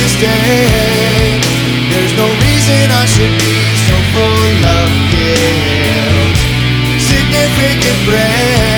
this day. There's no reason I should be so full of guilt. Significant breath.